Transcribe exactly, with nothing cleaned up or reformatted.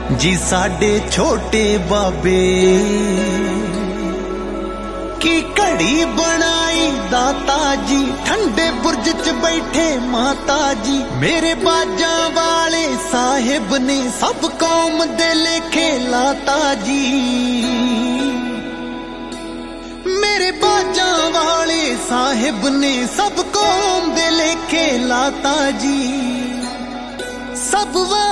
जी साडे छोटे बाबे की घड़ी बनाई दाता जी, ठंडे बुर्ज च बैठे माता जी। मेरे बाजा वाले साहिब ने सब कौम दे लेखे लाता जी, मेरे बाजा वाले साहिब ने सब कौम दे लेखे लाता जी। सब